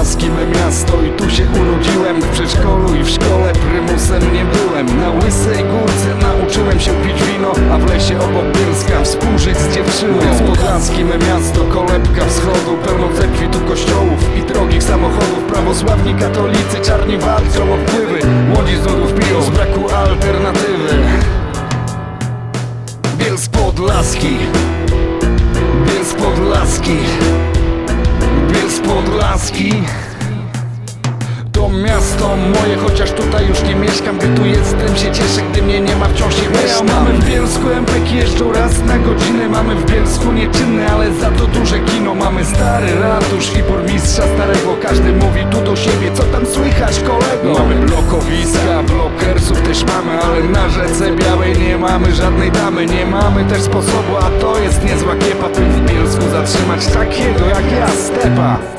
Podlaski me miasto i tu się urodziłem. W przedszkolu i w szkole prymusem nie byłem. Na Łysej Górce nauczyłem się pić wino, a w lesie obok Bielska współżyć z dziewczyną. Podlaski me miasto, kolebka wschodu, pełno cerkwi tu kościołów i drogich samochodów. Prawosławni katolicy, czarni walczą o wpływy, młodzi z nudów piją z braku alternatywy. Bielsk Podlaski, Bielsk Podlaski, Bielsk Podlaski. To miasto moje, chociaż tutaj już nie mieszkam. Gdy tu jestem, się cieszę, gdy mnie nie ma, wciąż się mieszkam. Mamy w Bielsku MPK jeżdżą raz na godzinę. Mamy w Bielsku nieczynne, ale za to duże kino. Mamy stary ratusz i burmistrza starego. Każdy mówi tu do siebie, co tam słychać, kolego? Mamy blokowiska, blokersów też mamy, ale na Rzece Białej nie mamy żadnej damy. Nie mamy też sposobu, a to jest niezła kiepa, by w Bielsku zatrzymać takiego jak ja, Stepa.